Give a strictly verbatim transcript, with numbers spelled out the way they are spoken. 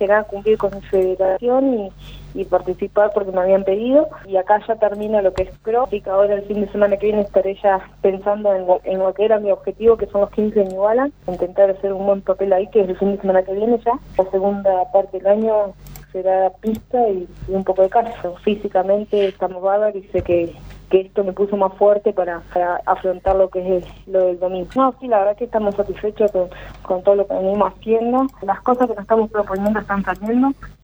que nada cumplir con mi federación y, y participar porque me habían pedido. Y acá ya termina lo que es pro, y que ahora el fin de semana que viene estaré ya pensando en lo, en lo que era mi objetivo, que son los quince de New Balance, intentar hacer un buen papel ahí, que es el fin de semana que viene ya. La segunda parte del año será pista y, y un poco de casa. Físicamente estamos bárbaros y sé que, que esto me puso más fuerte para, para afrontar lo que es el, lo del domingo. No, sí, la verdad que estamos satisfechos con, con todo lo que venimos haciendo. Las cosas que nos estamos proponiendo están saliendo.